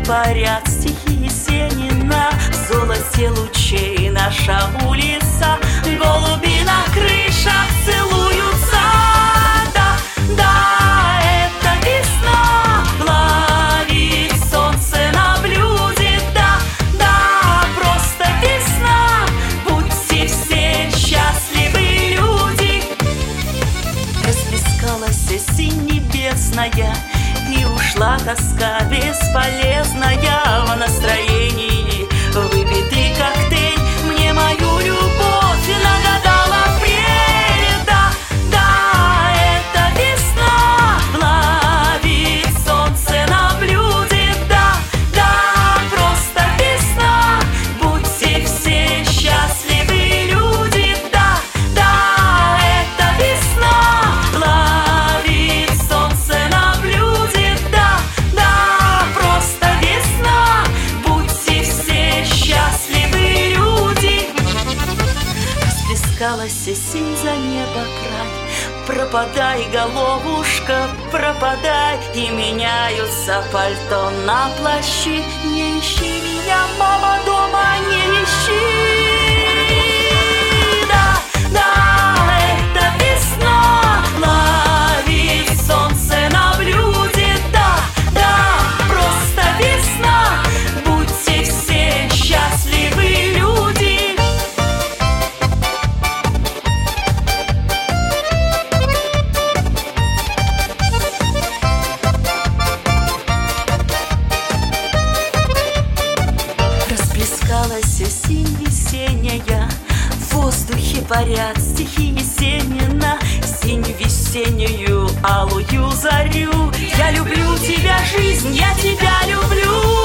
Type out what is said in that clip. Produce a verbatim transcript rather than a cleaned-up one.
парят стихи Есенина. В золоте лучей наша улица, голуби на крышах целуются. Да, да, это весна, ловит солнце на блюде. Да, да, просто весна, будьте все счастливы, люди. Расплескалась осень небесная, и ушла тоска бесполезная. В настроении выпитый коктейль мне мою любовь нагадала апрель. Да, да, это весна, ловит солнце на блюде. Да, да, просто весна, будьте все счастливы, люди. Да, да, это весна, ловит солнце на блюде. Да, да, просто весна, будьте все счастливы, люди. Расплескалась осень за небо край, пропадай, головушка, пропадай. И меняются пальто на плащи. Не ищи меня, мама, дома не ищи. Да, да, это весна, ловит солнце на блюде. Да, да, просто весна, будьте все счастливы, люди. Расплескалась осень весенняя, в воздухе парят стихи Есенина. Синь весеннюю алую зарю, я люблю тебя, жизнь, я тебя люблю.